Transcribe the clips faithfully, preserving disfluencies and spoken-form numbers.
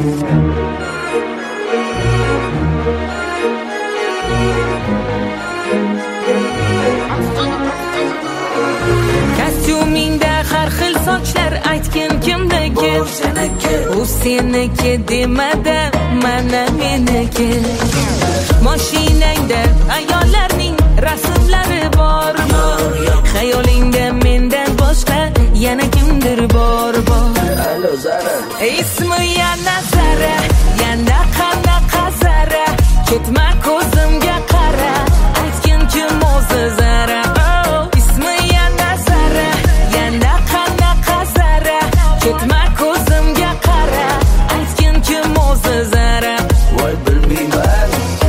Kostyumingda har xil sochlar aytgin kimniki? U seniki demada mana meniki. Mashinangda ayollarning rasmlari bormi? Xayolingda mendan boshqa yana kimdir bor bor. Alo Zara, ismi yana Zara, yana qanaqa Zara? Ketma ko'zimga qara, aytgin kim o'zi Zara? Oh, ismi yana Zara, yana qanaqa Zara? Ketma ko'zimga qara, aytgin kim o'zi Zara? voy bilmayman.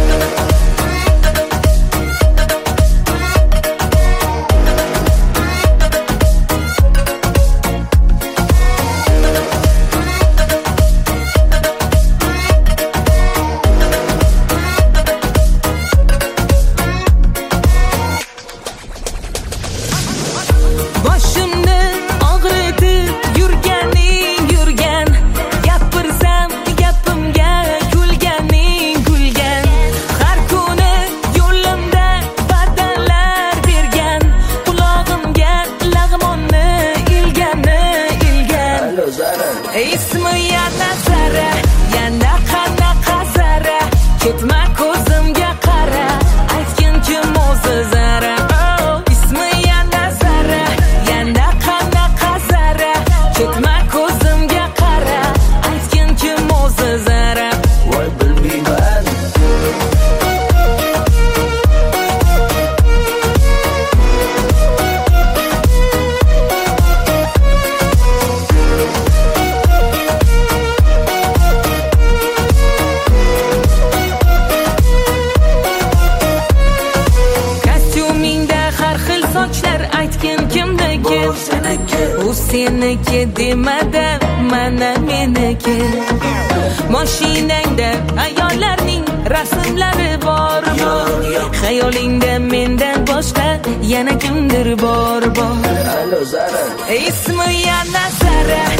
Boshimni og'ritib yurganing yurgan, gapirsam gapimga kulganing kulgan. Har kuni yo'limda va'dalar bergan, qulog'imga lag'monni ilgani ilgan. Alo Zara, Ismi yana Zara, yana qanaqa Zara? Ketma ko'zimga qara, aytgin kim o'zi Zara? Oh, ismi yana Zara, yana qanaqa Zara? Ketma ko'zimga qara, aytgin kim o'zi Zara? voy bilmayman. Kostyumingda har xil sochlar aytgin kimniki? U seniki demada mana meniki. Mashinangda ayollarning rasmlari bormi? Xayolingda mendan boshqa yana kimdir bor bor. Alo Zara, Ismi yana Zara,